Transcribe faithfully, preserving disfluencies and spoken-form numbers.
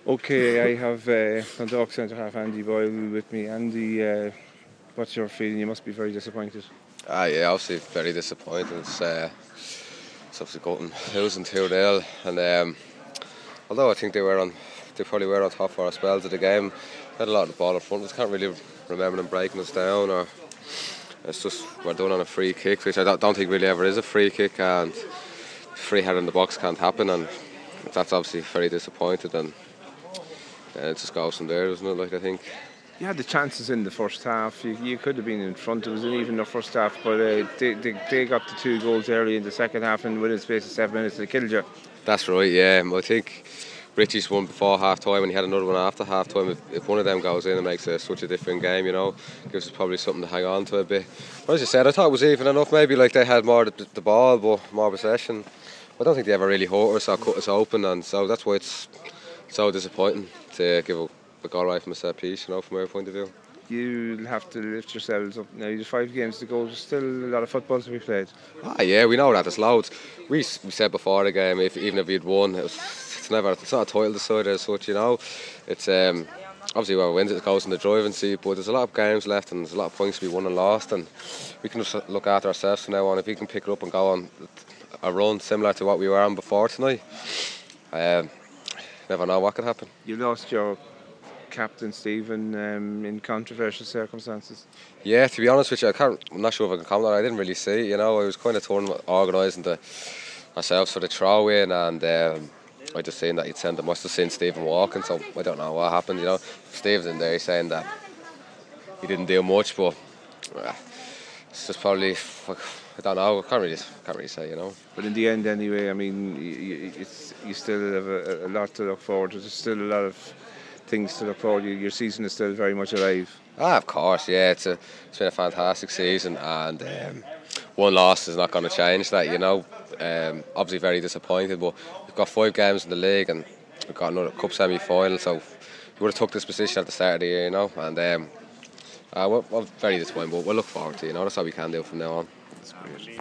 Okay, I have uh, Dundalk centre half Andy Boyle with me. Andy, uh, what's your feeling? You must be very disappointed. Ah, yeah, obviously very disappointed. It's, uh, it's obviously gotten losing two nil, and um, although I think they were on, they probably were on top for our spells of the game. They had a lot of the ball in front. I just can't really remember them breaking us down, or it's just we're done on a free kick, which I don't, don't think really ever is a free kick, and free header in the box can't happen, and that's obviously very disappointed. And uh, it just goes from there, doesn't it? Like I think. You had the chances in the first half. You, you could have been in front. It was an even the first half, but uh, they, they they got the two goals early in the second half, and within the space of seven minutes they killed you. That's right. Yeah, I think Richie's one before half time, and he had another one after half time. If, if one of them goes in, it makes it such a different game. You know, gives us probably something to hang on to a bit. But as you said, I thought it was even enough. Maybe like they had more the, the ball, but more possession. I don't think they ever really hurt us or cut us open, and so that's why it's so disappointing to give a, a goal away from a set piece. You know, from our point of view. You'll have to lift yourselves up now. There's five games to go. There's still a lot of football to be played. Ah, yeah, we know that. There's loads. We, we said before the game, if even if we'd won, it was, it's never. It's not a title decider as such, you know. It's um, obviously whoever wins it goes in the driving seat. But there's a lot of games left, and there's a lot of points to be won and lost, and we can just look after ourselves from now on. If we can pick it up and go on a run similar to what we were on before tonight, um, never know what could happen. You lost your captain Stephen um, in controversial circumstances. Yeah, to be honest with you, I can't, I'm not sure if I can comment on it. I didn't really see it, you know. I was kind of torn organising the ourselves for the throw in, and um, I just seen that he'd sent. I must have seen Stephen walking, so I don't know what happened. You know, Stephen's in there he's saying that he didn't do much, but uh, it's just probably I don't know. I can't really can't really say, you know. But in the end, anyway, I mean, you, it's you still have a, a lot to look forward to. There's still a lot of things to look forward to. Your season is still very much alive. Ah, of course, yeah. It's a it's been a fantastic season, and um, one loss is not going to change that, you know. Um, obviously very disappointed, but we've got five games in the league and we've got another cup semi-final, so we would have took this position at the start of the year, you know. And um, uh, we're, we're very disappointed, but we'll look forward to it, you know. That's all we can do from now on. That's great.